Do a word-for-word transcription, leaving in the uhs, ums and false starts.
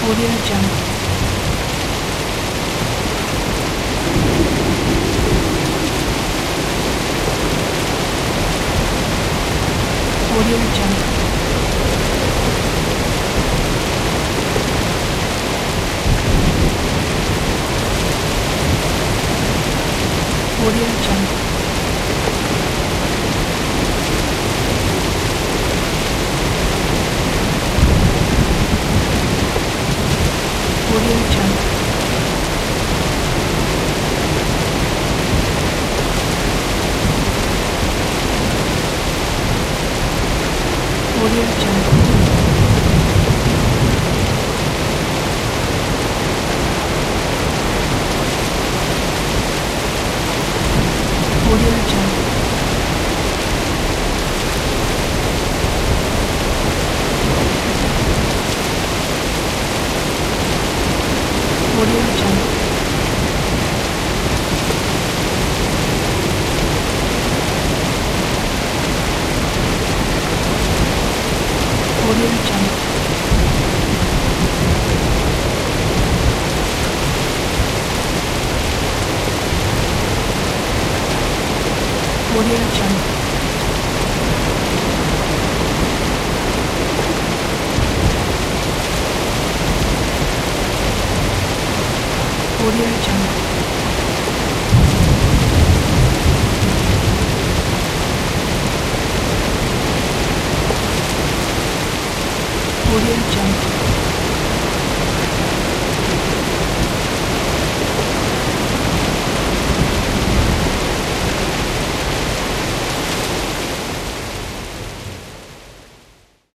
Audio Jungle. Audio Jungle. Audio Jungle. Audio Jungle. Audio Jungle. Audio Jungle. Audio Jungle. Audio Jungle. Audio Jungle. Audio Jungle. Audio Jungle.